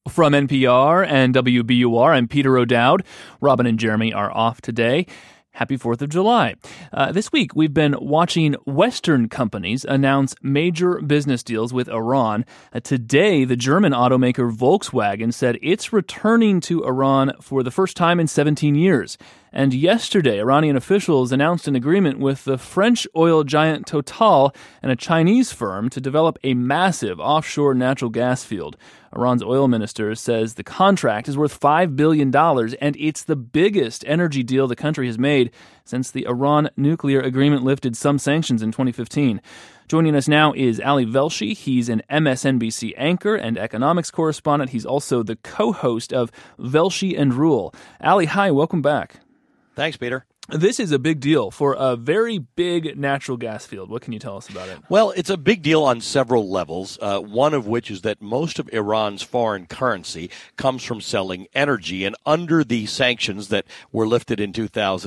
From NPR and WBUR, I'm Peter O'Dowd. Robin and Jeremy are off today. Happy 4th of July. This week, we've been watching Western companies announce major business deals with Iran. Today, the German automaker Volkswagen said it's returning to Iran for the first time in 17 years. And yesterday, Iranian officials announced an agreement with the French oil giant Total and a Chinese firm to develop a massive offshore natural gas field. Iran's oil minister says the contract is worth $5 billion, and it's the biggest energy deal the country has made since the Iran nuclear agreement lifted some sanctions in 2015. Joining us now is Ali Velshi. He's an MSNBC anchor and economics correspondent. He's also the co-host of Velshi and Rule. Ali, hi, welcome back. Thanks, Peter. This is a big deal for a very big natural gas field. What can you tell us about it? Well, it's a big deal on several levels, one of which is that most of Iran's foreign currency comes from selling energy. And under the sanctions that were lifted in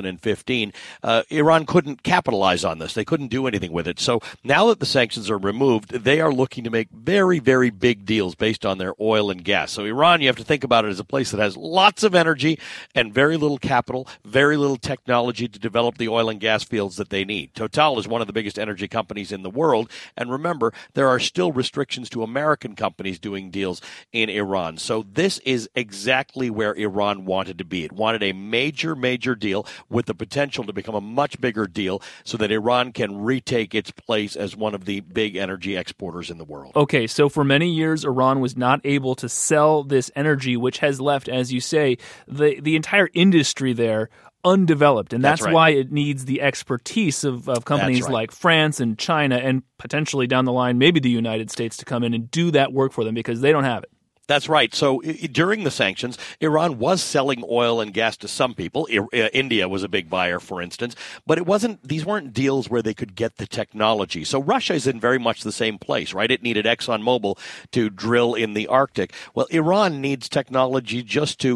2015, Iran couldn't capitalize on this. They couldn't do anything with it. So now that the sanctions are removed, they are looking to make very, very big deals based on their oil and gas. So Iran, you have to think about it as a place that has lots of energy and very little capital, very little technology to develop the oil and gas fields that they need. Total is one of the biggest energy companies in the world. And remember, there are still restrictions to American companies doing deals in Iran. So this is exactly where Iran wanted to be. It wanted a major, major deal with the potential to become a much bigger deal so that Iran can retake its place as one of the big energy exporters in the world. Okay, so for many years, Iran was not able to sell this energy, which has left, as you say, the entire industry there undeveloped, and that's right. Why it needs the expertise of companies right. like France and China and potentially down the line, maybe the United States to come in and do that work for them because they don't have it. That's right. So during the sanctions, Iran was selling oil and gas to some people. India was a big buyer, for instance, but these weren't deals where they could get the technology. So Russia is in very much the same place, right? It needed ExxonMobil to drill in the Arctic. Well, Iran needs technology just to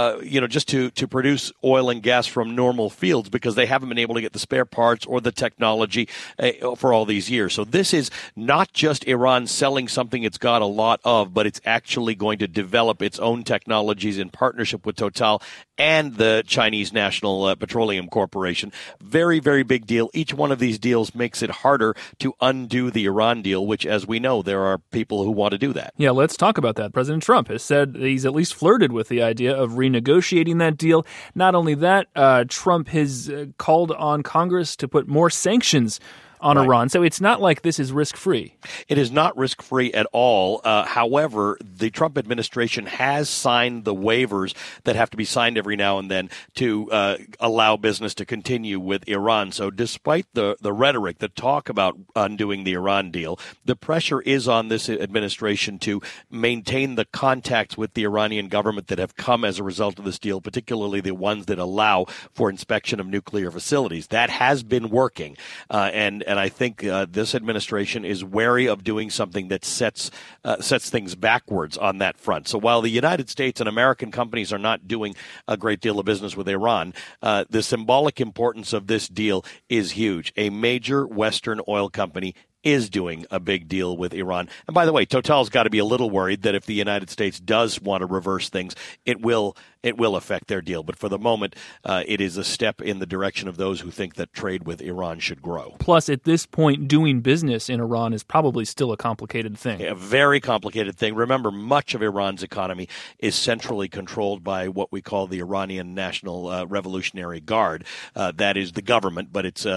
produce oil and gas from normal fields because they haven't been able to get the spare parts or the technology for all these years. So this is not just Iran selling something it's got a lot of, but it's actually going to develop its own technologies in partnership with Total and the Chinese National Petroleum Corporation. Very, very big deal. Each one of these deals makes it harder to undo the Iran deal, which, as we know, there are people who want to do that. Yeah, let's talk about that. President Trump has said he's at least flirted with the idea of renegotiating that deal. Not only that, Trump has called on Congress to put more sanctions on right. Iran. So it's not like this is risk-free. It is not risk-free at all. However, the Trump administration has signed the waivers that have to be signed every now and then to allow business to continue with Iran. So despite the rhetoric, the talk about undoing the Iran deal, the pressure is on this administration to maintain the contacts with the Iranian government that have come as a result of this deal, particularly the ones that allow for inspection of nuclear facilities. That has been working, and I think this administration is wary of doing something that sets things backwards on that front. So while the United States and American companies are not doing a great deal of business with Iran, the symbolic importance of this deal is huge. A major Western oil company is doing a big deal with Iran. And by the way, Total's got to be a little worried that if the United States does want to reverse things, it will affect their deal. But for the moment, it is a step in the direction of those who think that trade with Iran should grow. Plus, at this point, doing business in Iran is probably still a complicated thing. A very complicated thing. Remember, much of Iran's economy is centrally controlled by what we call the Iranian National Revolutionary Guard. That is the government, but it's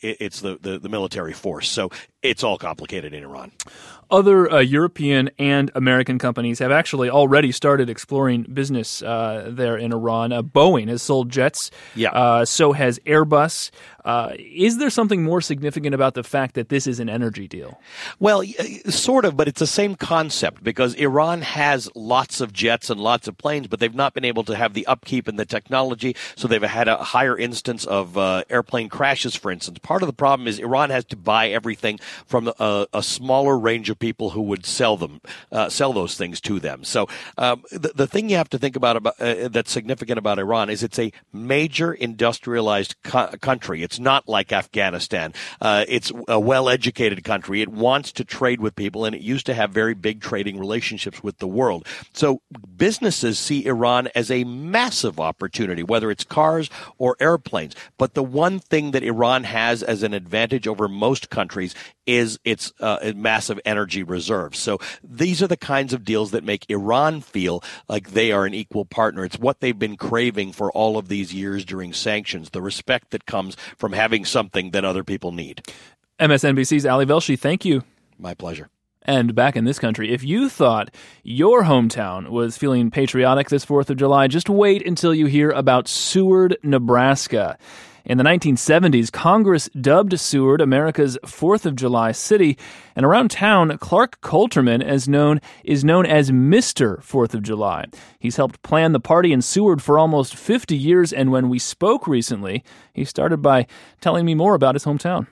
the military force. So it's all complicated in Iran. Other European and American companies have actually already started exploring business there in Iran. Boeing has sold jets. Yeah. So has Airbus. Is there something more significant about the fact that this is an energy deal? Well, sort of, but it's the same concept because Iran has lots of jets and lots of planes, but they've not been able to have the upkeep and the technology, so they've had a higher instance of airplane crashes, for instance. Part of the problem is Iran has to buy everything from a smaller range of people who would sell those things to them. So the thing you have to think about that's significant about Iran is it's a major industrialized country. It's not like Afghanistan. It's a well-educated country. It wants to trade with people, and it used to have very big trading relationships with the world. So businesses see Iran as a massive opportunity, whether it's cars or airplanes. But the one thing that Iran has as an advantage over most countries is its massive energy reserves. So these are the kinds of deals that make Iran feel like they are an equal partner. It's what they've been craving for all of these years during sanctions, the respect that comes from having something that other people need. MSNBC's Ali Velshi, thank you. My pleasure. And back in this country, if you thought your hometown was feeling patriotic this 4th of July, just wait until you hear about Seward, Nebraska. In the 1970s, Congress dubbed Seward America's 4th of July city, and around town, Clark Coulterman is known as Mr. 4th of July. He's helped plan the party in Seward for almost 50 years, and when we spoke recently, he started by telling me more about his hometown.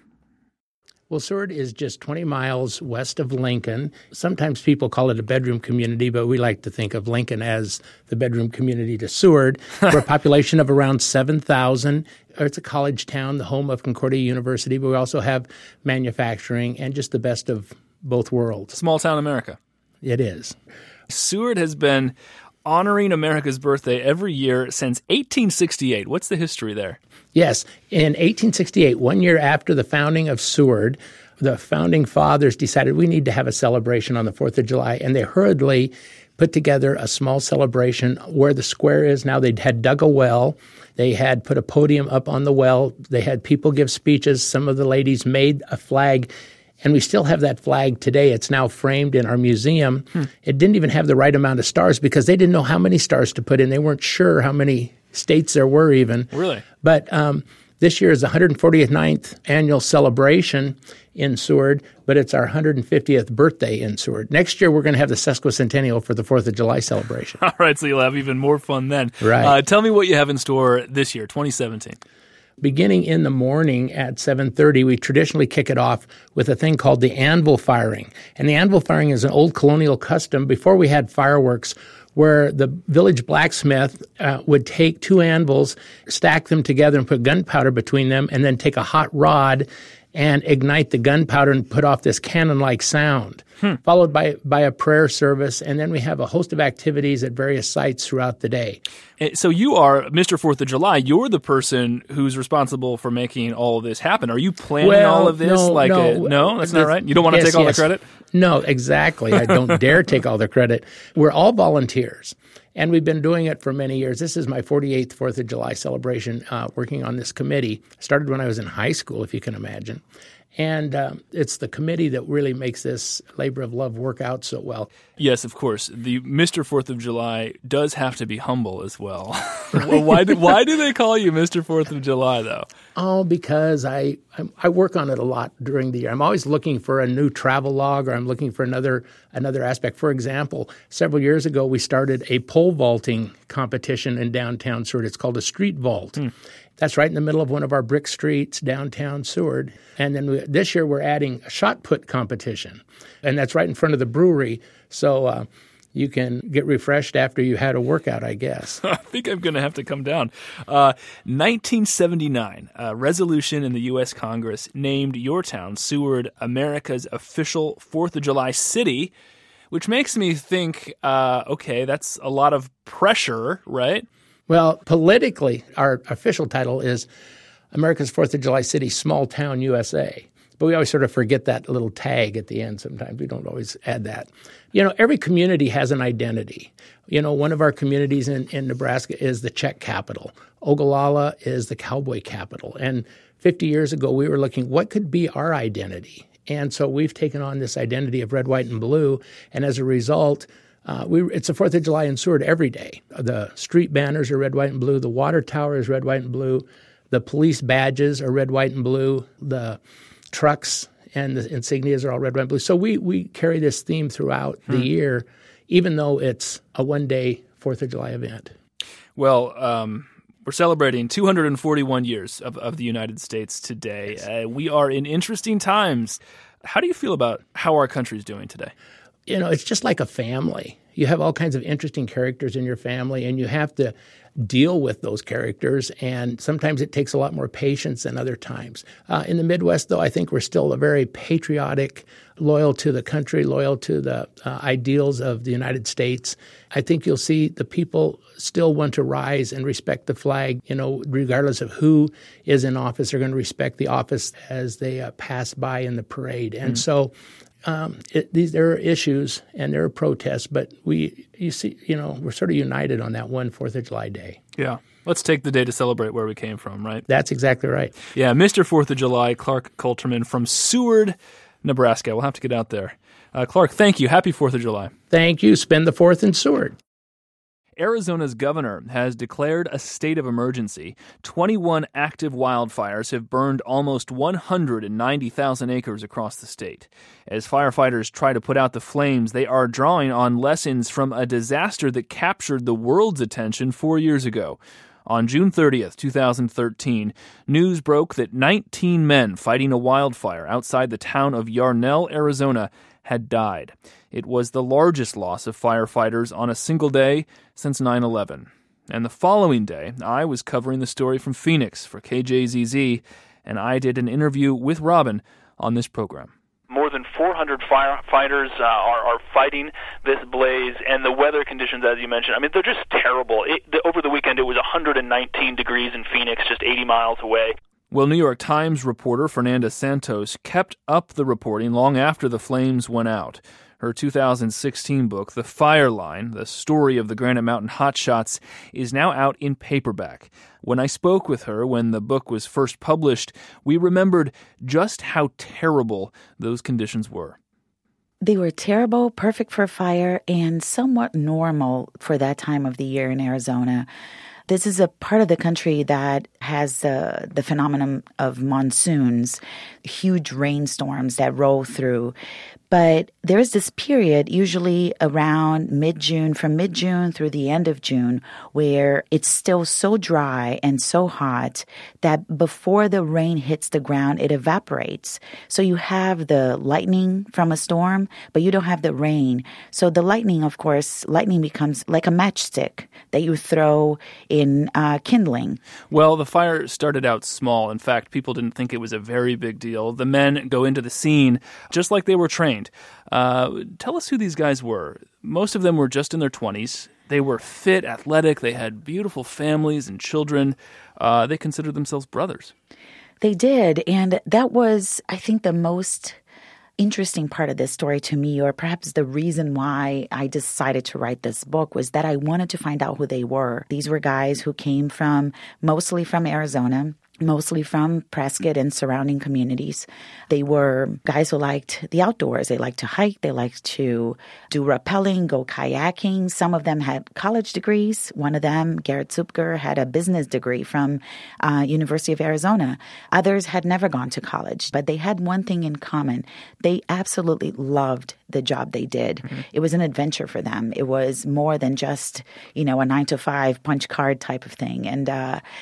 Well, Seward is just 20 miles west of Lincoln. Sometimes people call it a bedroom community, but we like to think of Lincoln as the bedroom community to Seward. We're a population of around 7,000. It's a college town, the home of Concordia University, but we also have manufacturing and just the best of both worlds. Small town America. It is. Seward has been honoring America's birthday every year since 1868. What's the history there? Yes. In 1868, 1 year after the founding of Seward, the founding fathers decided we need to have a celebration on the 4th of July, and they hurriedly put together a small celebration where the square is now. They had dug a well. They had put a podium up on the well. They had people give speeches. Some of the ladies made a flag, and we still have that flag today. It's now framed in our museum. It didn't even have the right amount of stars because they didn't know how many stars to put in. They weren't sure how many states there were even. Really? But this year is the 149th annual celebration in Seward, but it's our 150th birthday in Seward. Next year, we're going to have the sesquicentennial for the 4th of July celebration. All right, so you'll have even more fun then. Right. Tell me what you have in store this year, 2017. Beginning in the morning at 7:30, we traditionally kick it off with a thing called the anvil firing. And the anvil firing is an old colonial custom before we had fireworks, where the village blacksmith would take two anvils, stack them together and put gunpowder between them, and then take a hot rod and ignite the gunpowder and put off this cannon-like sound, followed by a prayer service. And then we have a host of activities at various sites throughout the day. So you are Mr. 4th of July. You're the person who's responsible for making all of this happen. Are you planning all of this? No, that's not right? You don't want to take all the credit? No, exactly. I don't dare take all the credit. We're all volunteers, and we've been doing it for many years. This is my 48th 4th of July celebration working on this committee. Started when I was in high school, if you can imagine. And it's the committee that really makes this labor of love work out so well. Yes, of course. The Mr. 4th of July does have to be humble as well. Well, why do they call you Mr. 4th of July, though? Oh, because I work on it a lot during the year. I'm always looking for a new travel log, or I'm looking for another aspect. For example, several years ago, we started a pole vaulting competition in downtown Seward. It's called a street vault. That's right in the middle of one of our brick streets, downtown Seward. And then this year we're adding a shot put competition, and that's right in front of the brewery. So you can get refreshed after you had a workout, I guess. I think I'm going to have to come down. 1979, a resolution in the U.S. Congress named your town, Seward, America's official 4th of July city, which makes me think, okay, that's a lot of pressure, right? Well, politically, our official title is America's 4th of July City, Small Town, USA. But we always sort of forget that little tag at the end sometimes. We don't always add that. You know, every community has an identity. You know, one of our communities in Nebraska is the Czech capital. Ogallala is the cowboy capital. And 50 years ago, we were looking, what could be our identity? And so we've taken on this identity of red, white, and blue. And as a result, it's the 4th of July in Seward every day. The street banners are red, white, and blue. The water tower is red, white, and blue. The police badges are red, white, and blue. The trucks and the insignias are all red, white, and blue. So we carry this theme throughout the year, even though it's a one-day 4th of July event. Well, we're celebrating 241 years of the United States today. We are in interesting times. How do you feel about how our country's doing today? You know, it's just like a family. you have all kinds of interesting characters in your family, and you have to deal with those characters, and sometimes it takes a lot more patience than other times. In the Midwest, though, I think we're still a very patriotic, loyal to the country, loyal to the ideals of the United States. I think you'll see the people still want to rise and respect the flag, regardless of who is in office. They're going to respect the office as they pass by in the parade. And so there are issues and there are protests, but we're sort of united on that one 4th of July day. Yeah. Let's take the day to celebrate where we came from, right? That's exactly right. Yeah, Mr. 4th of July, Clark Coulterman from Seward, Nebraska. We'll have to get out there. Clark, thank you. Happy 4th of July. Thank you. Spend the 4th in Seward. Arizona's governor has declared a state of emergency. 21 active wildfires have burned almost 190,000 acres across the state. As firefighters try to put out the flames, they are drawing on lessons from a disaster that captured the world's attention 4 years ago. On June 30th, 2013, news broke that 19 men fighting a wildfire outside the town of Yarnell, Arizona, had died. It was the largest loss of firefighters on a single day since 9/11. And the following day, I was covering the story from Phoenix for KJZZ, and I did an interview with Robin on this program. More than 400 firefighters are fighting this blaze, and the weather conditions, as you mentioned, they're just terrible. Over the weekend, it was 119 degrees in Phoenix, just 80 miles away. Well, New York Times reporter Fernanda Santos kept up the reporting long after the flames went out. Her 2016 book, The Fire Line, The Story of the Granite Mountain Hotshots, is now out in paperback. When I spoke with her when the book was first published, we remembered just how terrible those conditions were. They were terrible, perfect for fire, and somewhat normal for that time of the year in Arizona. This is a part of the country that has the phenomenon of monsoons, huge rainstorms that roll through. But there is this period, usually around mid-June, from mid-June through the end of June, where it's still so dry and so hot that before the rain hits the ground, it evaporates. So you have the lightning from a storm, but you don't have the rain. So the lightning becomes like a matchstick that you throw in kindling. Well, the fire started out small. In fact, people didn't think it was a very big deal. The men go into the scene just like they were trained. Tell us who these guys were. Most of them were just in their 20s. They were fit, athletic. They had beautiful families and children. They considered themselves brothers. They did. And that was, I think, the most interesting part of this story to me, or perhaps the reason why I decided to write this book, was that I wanted to find out who they were. These were guys who came mostly from Arizona, mostly from Prescott and surrounding communities. They were guys who liked the outdoors. They liked to hike. They liked to do rappelling, go kayaking. Some of them had college degrees. One of them, Garrett Zupker, had a business degree from University of Arizona. Others had never gone to college, but they had one thing in common. They absolutely loved the job they did. Mm-hmm. It was an adventure for them. It was more than just, a 9-to-5 punch card type of thing. And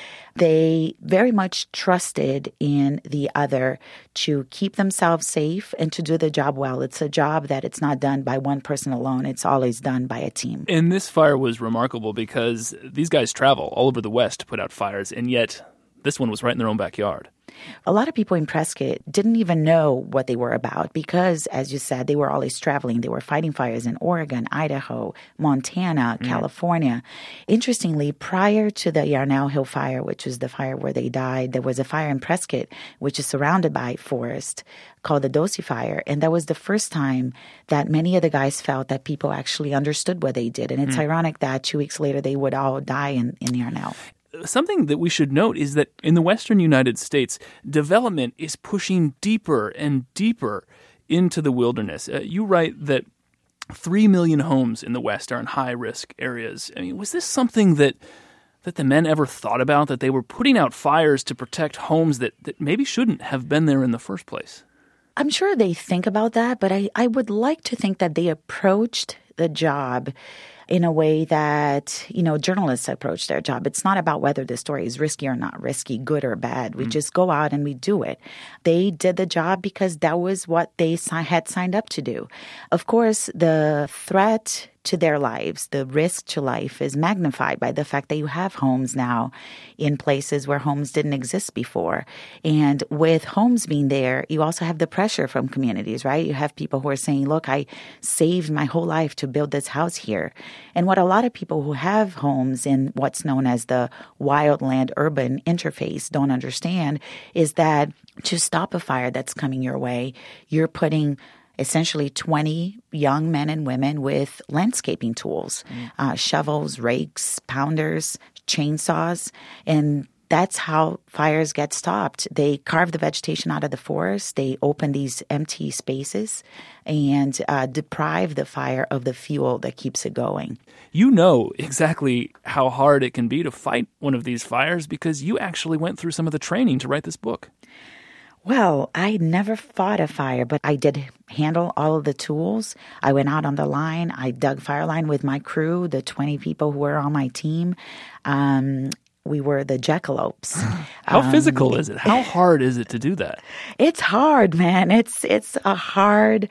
they very much trusted in the other to keep themselves safe and to do the job well. It's a job that it's not done by one person alone. It's always done by a team. And this fire was remarkable because these guys travel all over the West to put out fires, and yet this one was right in their own backyard. A lot of people in Prescott didn't even know what they were about because, as you said, they were always traveling. They were fighting fires in Oregon, Idaho, Montana, California. Interestingly, prior to the Yarnell Hill fire, which was the fire where they died, there was a fire in Prescott, which is surrounded by forest, called the Dosey Fire. And that was the first time that many of the guys felt that people actually understood what they did. And it's ironic that 2 weeks later they would all die in Yarnell. Something that we should note is that in the western United States, development is pushing deeper and deeper into the wilderness. You write that 3 million homes in the West are in high-risk areas. Was this something that the men ever thought about, that they were putting out fires to protect homes that maybe shouldn't have been there in the first place? I'm sure they think about that, but I would like to think that they approached the job in a way that, journalists approach their job. It's not about whether the story is risky or not risky, good or bad. We just go out and we do it. They did the job because that was what they had signed up to do. Of course, the threat to their lives. The risk to life is magnified by the fact that you have homes now in places where homes didn't exist before. And with homes being there, you also have the pressure from communities, right? You have people who are saying, look, I saved my whole life to build this house here. And what a lot of people who have homes in what's known as the wildland-urban interface don't understand is that to stop a fire that's coming your way, you're putting essentially 20 young men and women with landscaping tools, shovels, rakes, pounders, chainsaws, and that's how fires get stopped. They carve the vegetation out of the forest, they open these empty spaces, and deprive the fire of the fuel that keeps it going. You know exactly how hard it can be to fight one of these fires because you actually went through some of the training to write this book. Well, I never fought a fire, but I did handle all of the tools. I went out on the line. I dug fire line with my crew, the 20 people who were on my team. We were the jackalopes. How physical is it? How hard is it to do that? It's hard, man. It's a hard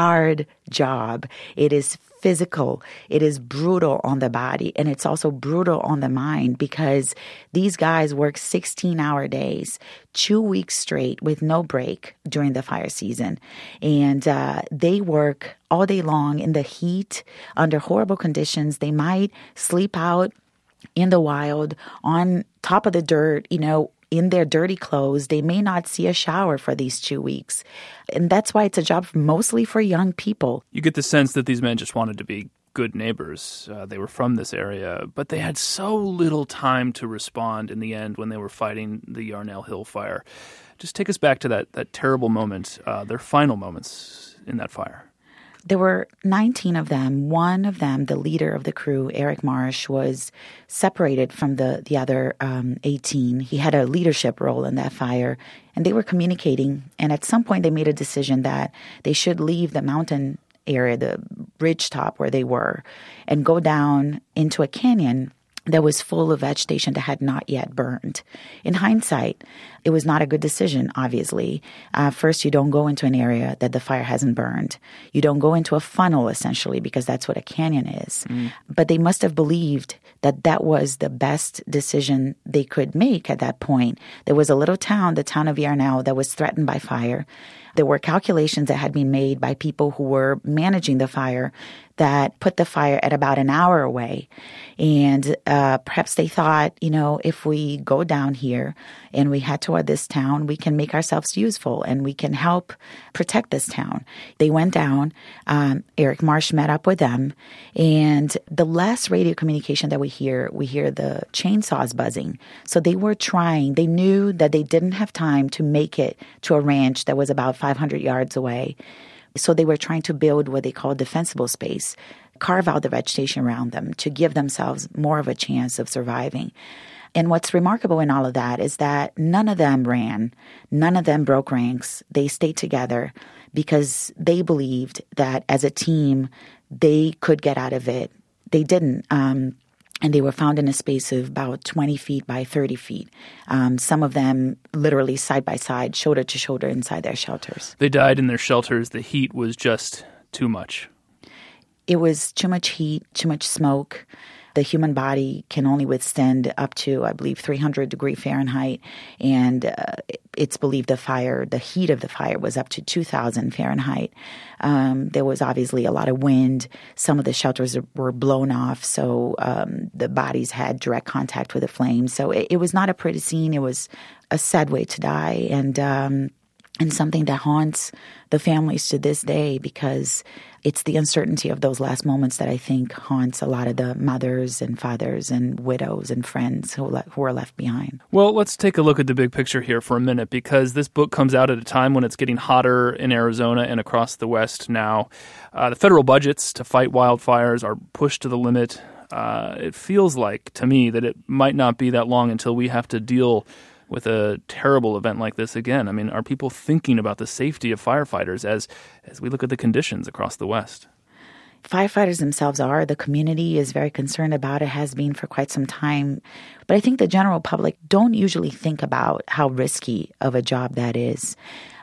job. It is physical. It is brutal on the body, and it's also brutal on the mind because these guys work 16-hour days, 2 weeks straight with no break during the fire season. And they work all day long in the heat under horrible conditions. They might sleep out in the wild on top of the dirt, in their dirty clothes. They may not see a shower for these 2 weeks. And that's why it's a job mostly for young people. You get the sense that these men just wanted to be good neighbors. They were from this area, but they had so little time to respond in the end when they were fighting the Yarnell Hill fire. Just take us back to that terrible moment, their final moments in that fire. There were 19 of them. One of them, the leader of the crew, Eric Marsh, was separated from the other 18. He had a leadership role in that fire, and they were communicating. And at some point, they made a decision that they should leave the mountain area, the ridge top where they were, and go down into a canyon that was full of vegetation that had not yet burned. In hindsight, it was not a good decision, obviously. First, you don't go into an area that the fire hasn't burned. You don't go into a funnel, essentially, because that's what a canyon is. But they must have believed that that was the best decision they could make at that point. There was a little town, the town of Yarnell, that was threatened by fire. There were calculations that had been made by people who were managing the fire that put the fire at about an hour away. And perhaps they thought, if we go down here and we head toward this town, we can make ourselves useful and we can help protect this town. They went down. Eric Marsh met up with them. And the last radio communication that we hear the chainsaws buzzing. So they were trying. They knew that they didn't have time to make it to a ranch that was about 500 yards away. So they were trying to build what they call defensible space, carve out the vegetation around them to give themselves more of a chance of surviving. And what's remarkable in all of that is that none of them ran. None of them broke ranks. They stayed together because they believed that as a team, they could get out of it. They didn't. And they were found in a space of about 20 feet by 30 feet. Some of them literally side by side, shoulder to shoulder inside their shelters. They died in their shelters. The heat was just too much. It was too much heat, too much smoke. The human body can only withstand up to, I believe, 300 degrees Fahrenheit. And it's believed the heat of the fire was up to 2,000 Fahrenheit. There was obviously a lot of wind. Some of the shelters were blown off, so the bodies had direct contact with the flames. So it was not a pretty scene. It was a sad way to die, and something that haunts the families to this day because it's the uncertainty of those last moments that I think haunts a lot of the mothers and fathers and widows and friends who are left behind. Well, let's take a look at the big picture here for a minute because this book comes out at a time when it's getting hotter in Arizona and across the West now. The federal budgets to fight wildfires are pushed to the limit. It feels like, to me, that it might not be that long until we have to deal with a terrible event like this again. I mean, are people thinking about the safety of firefighters as we look at the conditions across the West? Firefighters themselves are. The community is very concerned about it, has been for quite some time. But I think the general public don't usually think about how risky of a job that is.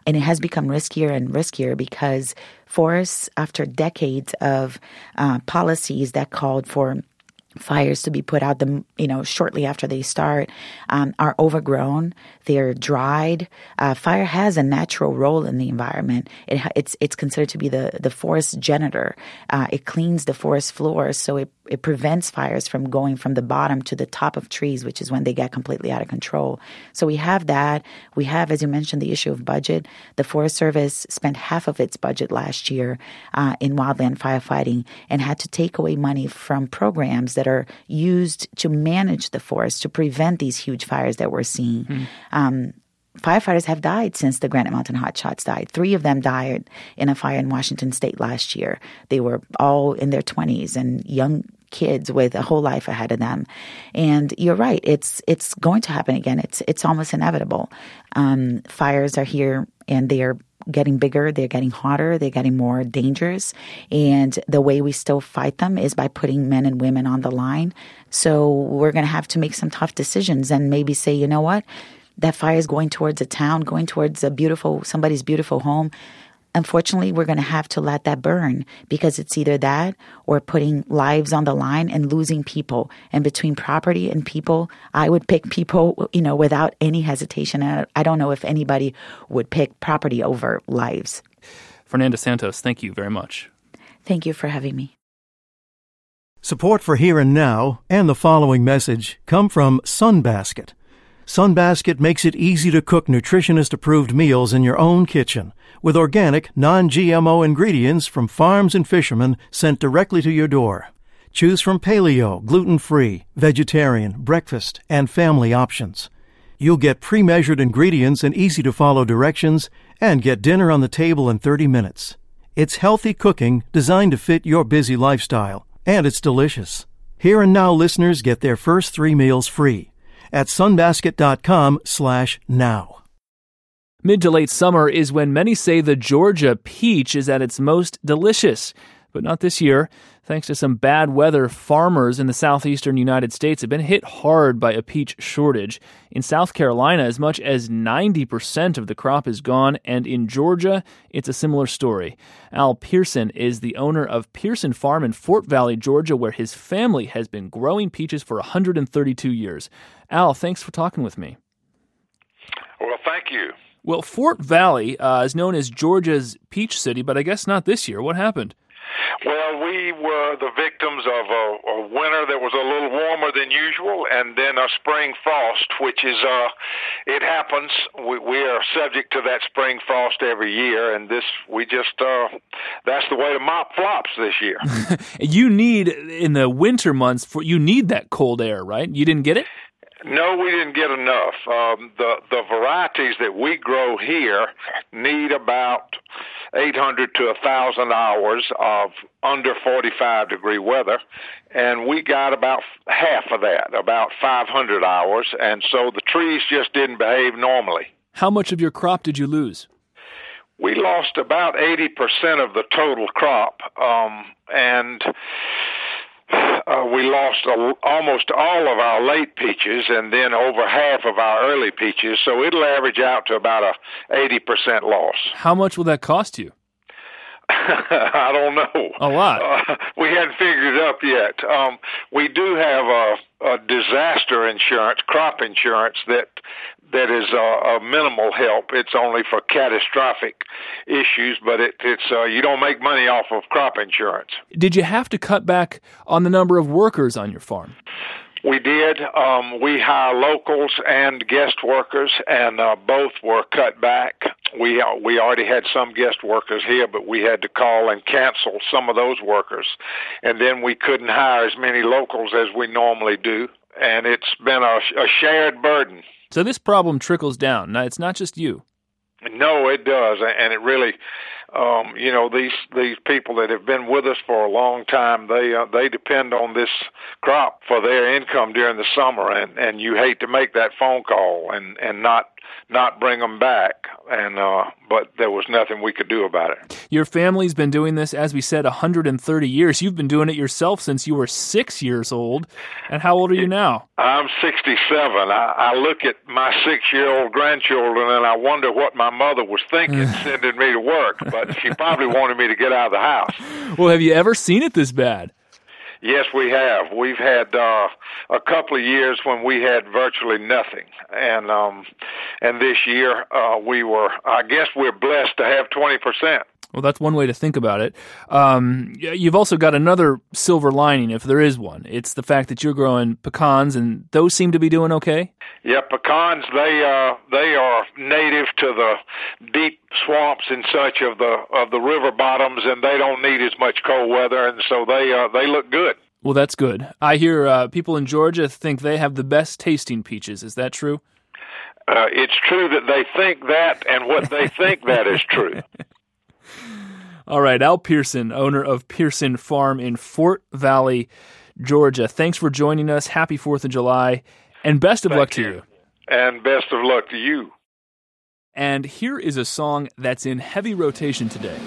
And it has become riskier and riskier because forests, after decades of policies that called for fires to be put out shortly after they start, are overgrown. They're dried. Fire has a natural role in the environment. It's considered to be the forest janitor. It cleans the forest floor, so it prevents fires from going from the bottom to the top of trees, which is when they get completely out of control. So we have that. We have, as you mentioned, the issue of budget. The Forest Service spent half of its budget last year in wildland firefighting and had to take away money from programs that are used to manage the forest, to prevent these huge fires that we're seeing. Firefighters have died since the Granite Mountain Hotshots died. 3 of them died in a fire in Washington State last year. They were all in their 20s and young kids with a whole life ahead of them. And you're right, it's going to happen again. It's almost inevitable. Fires are here and they are getting bigger, they're getting hotter, they're getting more dangerous. And the way we still fight them is by putting men and women on the line. So we're going to have to make some tough decisions and maybe say, you know what? That fire is going towards a town, going towards somebody's beautiful home. Unfortunately, we're going to have to let that burn because it's either that or putting lives on the line and losing people. And between property and people, I would pick people, without any hesitation. And I don't know if anybody would pick property over lives. Fernanda Santos, thank you very much. Thank you for having me. Support for Here and Now and the following message come from Sunbasket. Sunbasket makes it easy to cook nutritionist-approved meals in your own kitchen with organic, non-GMO ingredients from farms and fishermen sent directly to your door. Choose from paleo, gluten-free, vegetarian, breakfast, and family options. You'll get pre-measured ingredients and easy-to-follow directions and get dinner on the table in 30 minutes. It's healthy cooking designed to fit your busy lifestyle, and it's delicious. Here and Now listeners get their first 3 meals free at sunbasket.com/now. Mid to late summer is when many say the Georgia peach is at its most delicious. But not this year. Thanks to some bad weather, farmers in the southeastern United States have been hit hard by a peach shortage. In South Carolina, as much as 90% of the crop is gone, and in Georgia, it's a similar story. Al Pearson is the owner of Pearson Farm in Fort Valley, Georgia, where his family has been growing peaches for 132 years. Al, thanks for talking with me. Well, thank you. Well, Fort Valley is known as Georgia's Peach City, but I guess not this year. What happened? Well, we were the victims of a winter that was a little warmer than usual, and then a spring frost, which is, it happens. We are subject to that spring frost every year, and that's the way the mop flops this year. You need, in the winter months, you need that cold air, right? You didn't get it? No, we didn't get enough. The varieties that we grow here need about 800 to 1,000 hours of under 45-degree weather, and we got about half of that, about 500 hours, and so the trees just didn't behave normally. How much of your crop did you lose? We lost about 80% of the total crop, and we lost almost all of our late peaches and then over half of our early peaches, so it'll average out to about a 80% loss. How much will that cost you? I don't know. A lot. We hadn't figured it up yet. We do have a disaster insurance, crop insurance, that is a minimal help. It's only for catastrophic issues, but it's you don't make money off of crop insurance. Did you have to cut back on the number of workers on your farm? We did. We hire locals and guest workers, and both were cut back. We already had some guest workers here, but we had to call and cancel some of those workers. And then we couldn't hire as many locals as we normally do, and it's been a shared burden. So this problem trickles down. Now, it's not just you. No, it does, and it really, these people that have been with us for a long time, they depend on this crop for their income during the summer, and you hate to make that phone call and not bring them back. But there was nothing we could do about it. Your family's been doing this, as we said, 130 years. You've been doing it yourself since you were 6 years old. And how old are you now? I'm 67. I look at my 6-year-old grandchildren and I wonder what my mother was thinking sending me to work, but she probably wanted me to get out of the house. Well, have you ever seen it this bad? Yes, we have. We've had a couple of years when we had virtually nothing, and this year I guess we're blessed to have 20%. Well, that's one way to think about it. You've also got another silver lining, if there is one. It's the fact that you're growing pecans, and those seem to be doing okay? Yeah, pecans, they are native to the deep swamps and such of the river bottoms, and they don't need as much cold weather, and so they look good. Well, that's good. I hear people in Georgia think they have the best tasting peaches. Is that true? It's true that they think that, and what they think that is true. All right, Al Pearson, owner of Pearson Farm in Fort Valley, Georgia. Thanks for joining us. Happy 4th of July, and best of luck to you. And best of luck to you. And here is a song that's in heavy rotation today.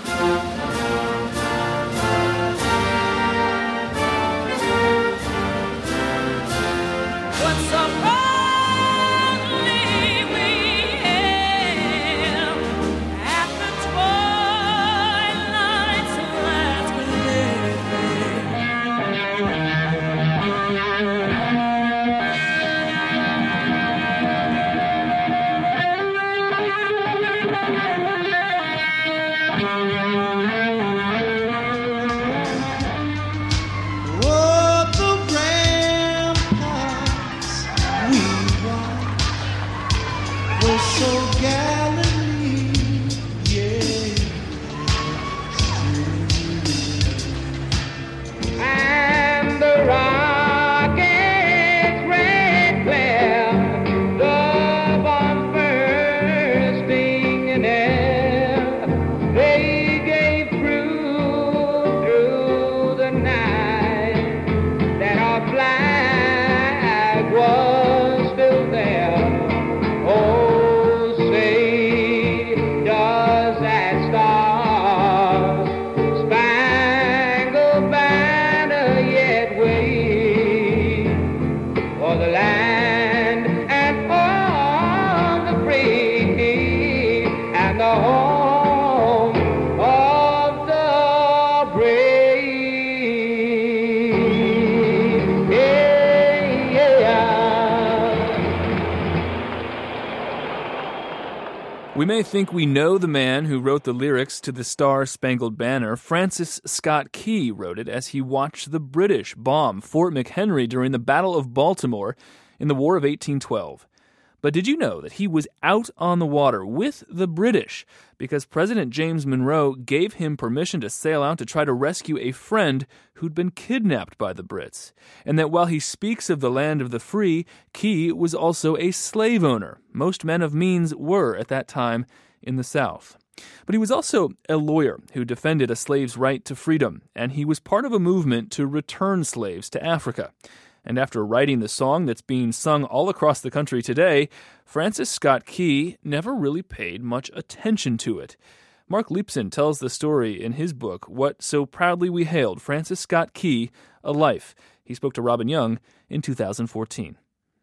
We may think we know the man who wrote the lyrics to the Star-Spangled Banner. Francis Scott Key wrote it as he watched the British bomb Fort McHenry during the Battle of Baltimore in the War of 1812. But did you know that he was out on the water with the British because President James Monroe gave him permission to sail out to try to rescue a friend who'd been kidnapped by the Brits? And that while he speaks of the land of the free, Key was also a slave owner. Most men of means were at that time in the South. But he was also a lawyer who defended a slave's right to freedom, and he was part of a movement to return slaves to Africa. And after writing the song that's being sung all across the country today, Francis Scott Key never really paid much attention to it. Mark Leipson tells the story in his book, What So Proudly We Hailed Francis Scott Key, A Life. He spoke to Robin Young in 2014.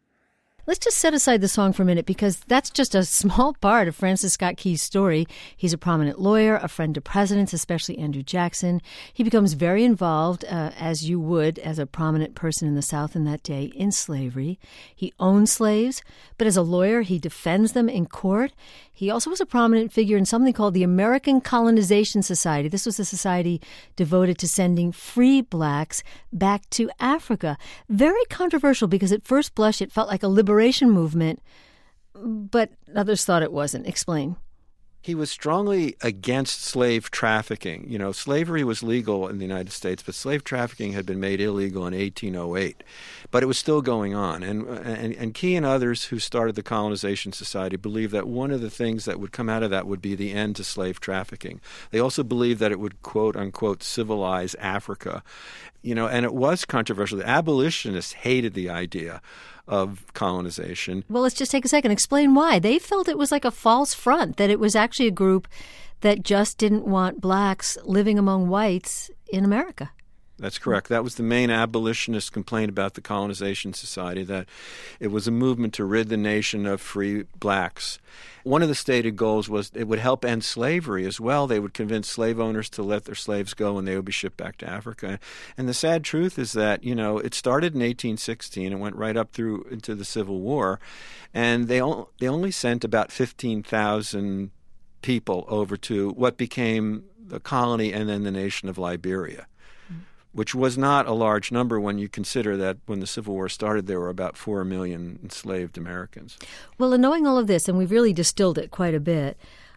Let's just set aside the song for a minute because that's just a small part of Francis Scott Key's story. He's a prominent lawyer, a friend to presidents, especially Andrew Jackson. He becomes very involved, as you would as a prominent person in the South in that day, in slavery. He owns slaves, but as a lawyer, he defends them in court. He also was a prominent figure in something called the American Colonization Society. This was a society devoted to sending free blacks back to Africa. Very controversial because at first blush it felt like a liberation movement, but others thought it wasn't. Explain. He was strongly against slave trafficking. You know, slavery was legal in the United States, but slave trafficking had been made illegal in 1808. But it was still going on. And Key and others who started the Colonization Society believed that one of the things that would come out of that would be the end to slave trafficking. They also believed that it would, quote unquote, civilize Africa. You know, and it was controversial. The abolitionists hated the idea of colonization. Well, let's just take a second. Explain why. They felt it was like a false front, that it was actually a group that just didn't want blacks living among whites in America. That's correct. That was the main abolitionist complaint about the Colonization Society, that it was a movement to rid the nation of free blacks. One of the stated goals was it would help end slavery as well. They would convince slave owners to let their slaves go and they would be shipped back to Africa. And the sad truth is that, you know, it started in 1816 and went right up through into the Civil War. And they only sent about 15,000 people over to what became the colony and then the nation of Liberia, which was not a large number when you consider that when the Civil War started, there were about 4 million enslaved Americans. Well, in knowing all of this, and we've really distilled it quite a bit,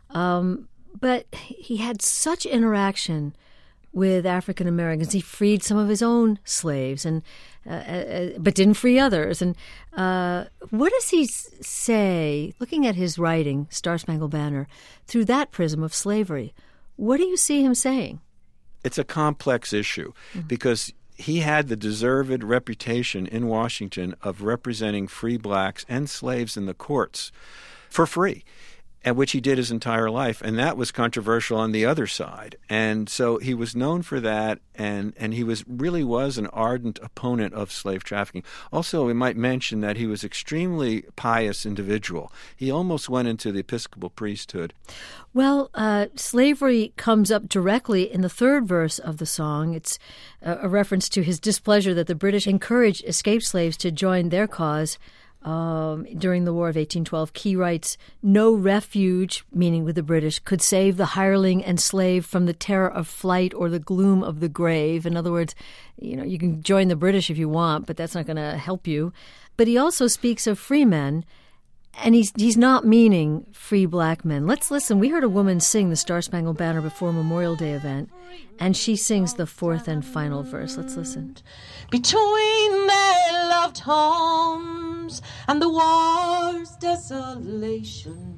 but he had such interaction with African Americans. He freed some of his own slaves, and but didn't free others. And what does he say, looking at his writing, Star Spangled Banner, through that prism of slavery? What do you see him saying? It's a complex issue because he had the deserved reputation in Washington of representing free blacks and slaves in the courts for free, and which he did his entire life. And that was controversial on the other side. And so he was known for that, and he really was an ardent opponent of slave trafficking. Also, we might mention that he was extremely pious individual. He almost went into the Episcopal priesthood. Well, slavery comes up directly in the third verse of the song. It's a reference to his displeasure that the British encouraged escaped slaves to join their cause. During the War of 1812, Key writes, "No refuge," meaning with the British, "could save the hireling and slave from the terror of flight or the gloom of the grave." In other words, you know, you can join the British if you want, but that's not going to help you. But he also speaks of free men, and he's not meaning free black men. Let's listen. We heard a woman sing the Star Spangled Banner before a Memorial Day event, and she sings the fourth and final verse. Let's listen. Between their loved homes and the war's desolation,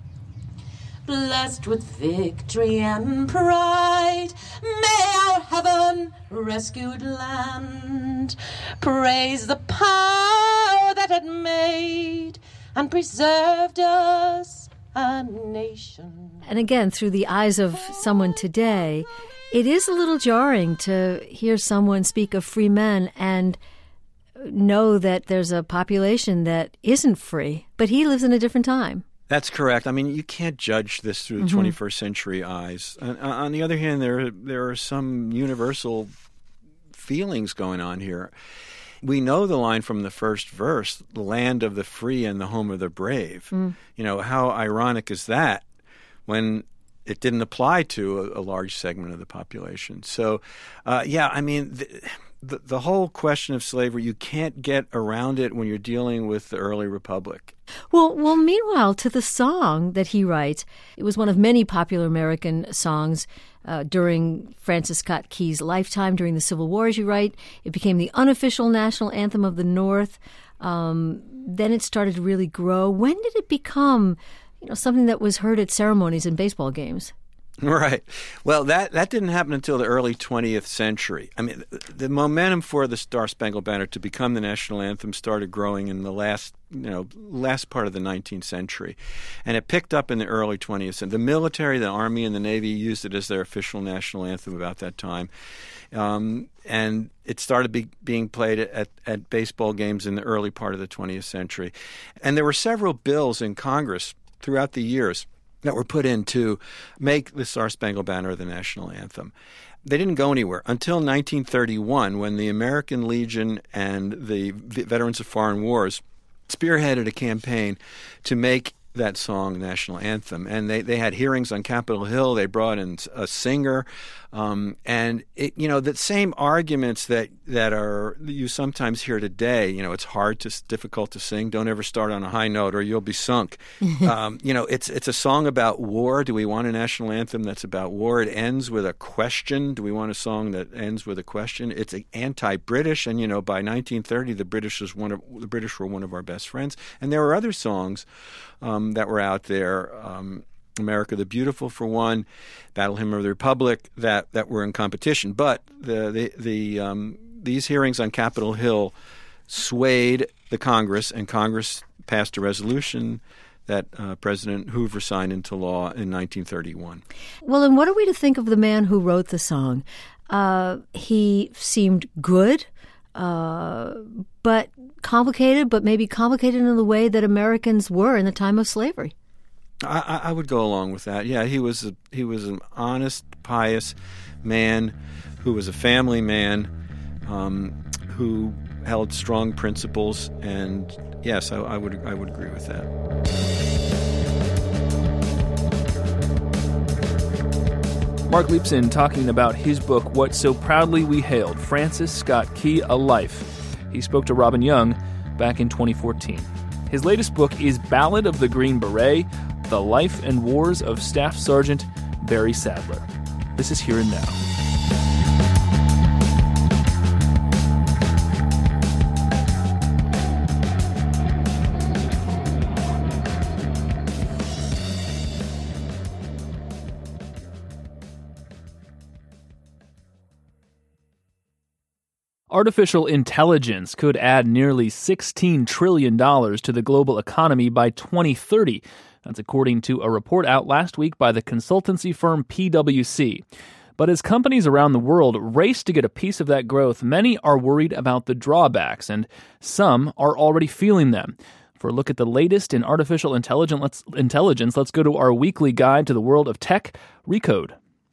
blessed with victory and pride, may our heaven-rescued land praise the power that had made and preserved us a nation. And again, through the eyes of someone today, it is a little jarring to hear someone speak of free men and know that there's a population that isn't free, but he lives in a different time. That's correct. I mean, you can't judge this through the 21st century eyes. On the other hand, there are some universal feelings going on here. We know the line from the first verse, "the land of the free and the home of the brave." You know, how ironic is that when it didn't apply to a large segment of the population? So, I mean, the whole question of slavery, you can't get around it when you're dealing with the early republic. Well, meanwhile, to the song that he writes, it was one of many popular American songs during Francis Scott Key's lifetime, during the Civil War, as you write. It became the unofficial national anthem of the North. Then it started to really grow. When did it become, something that was heard at ceremonies and baseball games? Right. Well, that didn't happen until the early 20th century. I mean, the momentum for the Star Spangled Banner to become the national anthem started growing in the last part of the 19th century. And it picked up in the early 20th. And the military, the Army, and the Navy used it as their official national anthem about that time. And it started being played at baseball games in the early part of the 20th century. And there were several bills in Congress throughout the years that were put in to make the Star Spangled Banner the national anthem. They didn't go anywhere until 1931, when the American Legion and the Veterans of Foreign Wars spearheaded a campaign to make that song, national anthem. And they had hearings on Capitol Hill. They brought in a singer. And, the same arguments that you sometimes hear today, it's difficult to sing. Don't ever start on a high note or you'll be sunk. It's a song about war. Do we want a national anthem that's about war? It ends with a question. Do we want a song that ends with a question? It's anti-British. And, by 1930, the British were one of our best friends. And there were other songs that were out there, America the Beautiful for one, Battle Hymn of the Republic, that were in competition. But these hearings on Capitol Hill swayed the Congress, and Congress passed a resolution that President Hoover signed into law in 1931. Well, and what are we to think of the man who wrote the song? He seemed good, but complicated, but maybe complicated in the way that Americans were in the time of slavery. I would go along with that. Yeah, he was an honest, pious man who was a family man, who held strong principles, and yes, I would agree with that. Mark Leibsohn talking about his book, What So Proudly We Hailed, Francis Scott Key, A Life. He spoke to Robin Young back in 2014. His latest book is Ballad of the Green Beret, The Life and Wars of Staff Sergeant Barry Sadler. This is Here and Now. Artificial intelligence could add nearly $16 trillion to the global economy by 2030. That's according to a report out last week by the consultancy firm PwC. But as companies around the world race to get a piece of that growth, many are worried about the drawbacks, and some are already feeling them. For a look at the latest in artificial intelligence, let's go to our weekly guide to the world of tech, Recode.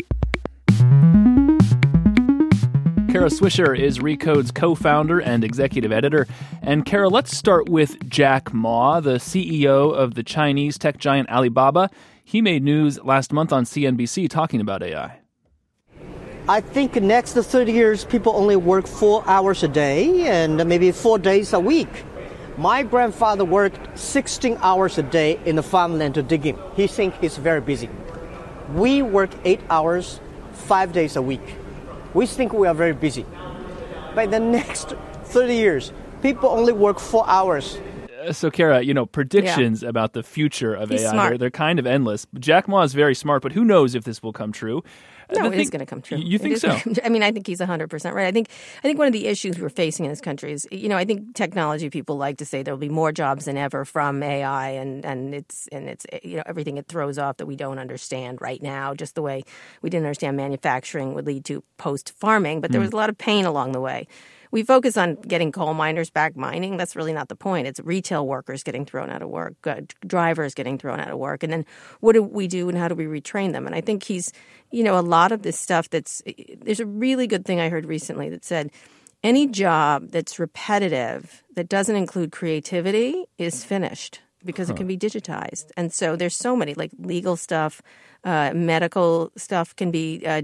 Kara Swisher is Recode's co-founder and executive editor. And Kara, let's start with Jack Ma, the CEO of the Chinese tech giant Alibaba. He made news last month on CNBC talking about AI. I think next 30 years, people only work 4 hours a day and maybe 4 days a week. My grandfather worked 16 hours a day in the farmland to dig in. He thinks he's very busy. We work 8 hours, 5 days a week. We think we are very busy. By the next 30 years, people only work 4 hours. So, Kara, predictions about the future of AI, they're kind of endless. Jack Ma is very smart, but who knows if this will come true? No, it is going to come true. You think so? I think he's 100% right. I think one of the issues we're facing in this country is, I think technology people like to say there'll be more jobs than ever from AI, and it's everything it throws off that we don't understand right now. Just the way we didn't understand manufacturing would lead to post farming, but there was a lot of pain along the way. We focus on getting coal miners back mining. That's really not the point. It's retail workers getting thrown out of work, drivers getting thrown out of work. And then what do we do and how do we retrain them? And I think he's, a lot of this stuff there's a really good thing I heard recently that said any job that's repetitive, that doesn't include creativity, is finished because it can be digitized. And so there's so many, like legal stuff, medical stuff is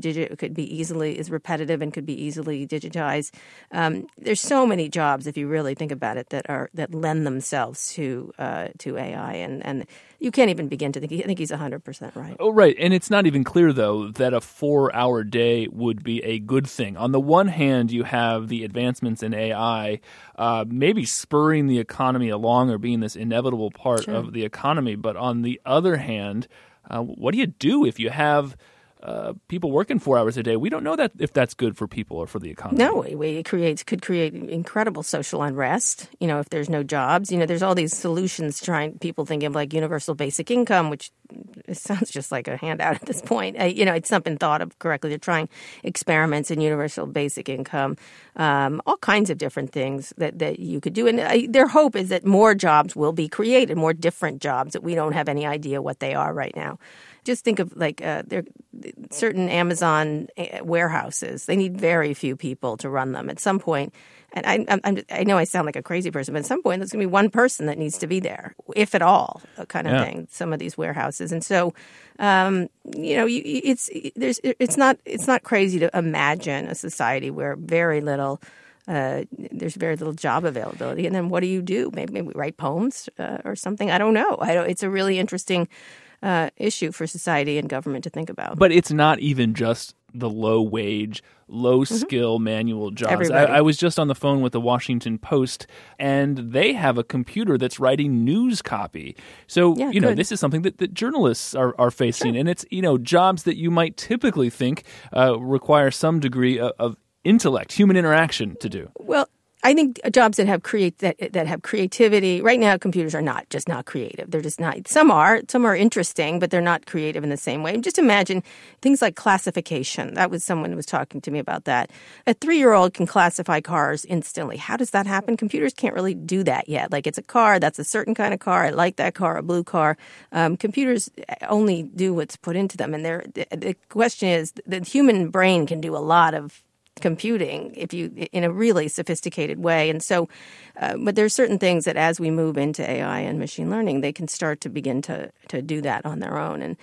repetitive and could be easily digitized. There's so many jobs, if you really think about it, that lend themselves to AI, and you can't even begin to think. I think he's 100% right. Oh, right, and it's not even clear though that a 4-hour day would be a good thing. On the one hand, you have the advancements in AI, maybe spurring the economy along or being this inevitable part of the economy, but on the other hand, what do you do if you have people working 4 hours a day? We don't know that if that's good for people or for the economy. No, it could create incredible social unrest. If there's no jobs, there's all these solutions people think of like universal basic income, which it sounds just like a handout at this point. It's not been thought of correctly. They're trying experiments in universal basic income, all kinds of different things that you could do. And their hope is that more jobs will be created, more different jobs that we don't have any idea what they are right now. Just think of there certain Amazon warehouses. They need very few people to run them. At some point, And I know I sound like a crazy person, but at some point there's going to be one person that needs to be there, if at all, kind of thing. Some of these warehouses, and so it's not crazy to imagine a society where there's very little job availability, and then what do? Maybe write poems or something. I don't know. It's a really interesting issue for society and government to think about. But it's not even just the low-wage, low-skill manual jobs. I was just on the phone with the Washington Post, and they have a computer that's writing news copy. So, this is something that journalists are facing. Sure. And it's, jobs that you might typically think require some degree of intellect, human interaction to do. Well, I think jobs that have creativity. Right now, computers are not creative. They're just not. Some are interesting, but they're not creative in the same way. Just imagine things like classification. That was someone who was talking to me about that. A 3-year-old can classify cars instantly. How does that happen? Computers can't really do that yet. Like, it's a car, that's a certain kind of car. I like that car, a blue car. Computers only do what's put into them, and the question is, the human brain can do a lot of computing in a really sophisticated way. And so, but there's certain things that as we move into AI and machine learning, they can start to begin to do that on their own. And,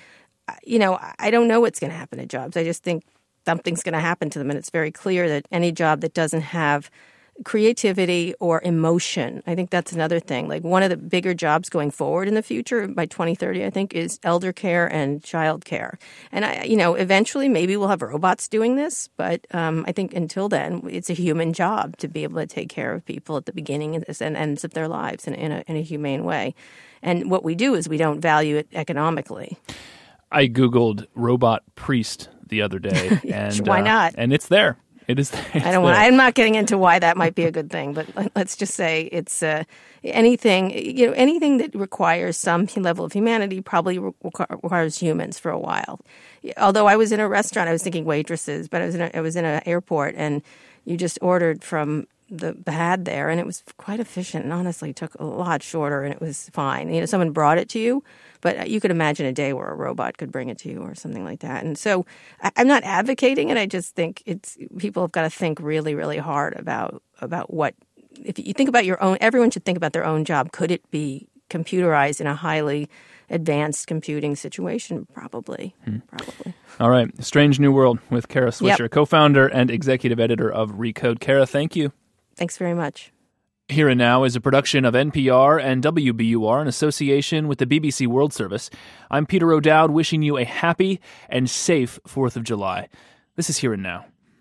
I don't know what's going to happen to jobs. I just think something's going to happen to them. And it's very clear that any job that doesn't have creativity or emotion, I think that's another thing. Like, one of the bigger jobs going forward in the future by 2030, I think, is elder care and child care. And eventually maybe we'll have robots doing this, but I think until then it's a human job to be able to take care of people at the beginning and ends of their lives in a humane way. And what we do is we don't value it economically. I Googled robot priest the other day, and why not? And it's there. It is. I'm not getting into why that might be a good thing, but let's just say it's anything. Anything that requires some level of humanity probably requires humans for a while. Although I was in a restaurant, I was thinking waitresses, but I was in an airport, and you just ordered from the pad there, and it was quite efficient, and honestly took a lot shorter, and it was fine. Someone brought it to you, but you could imagine a day where a robot could bring it to you or something like that. And so I'm not advocating it. I just think people have got to think really, really hard about what, if you think about your own, everyone should think about their own job. Could it be computerized in a highly advanced computing situation? Probably. All right. Strange New World with Kara Swisher, co-founder and executive editor of Recode. Kara, thank you. Thanks very much. Here and Now is a production of NPR and WBUR in association with the BBC World Service. I'm Peter O'Dowd, wishing you a happy and safe 4th of July. This is Here and Now.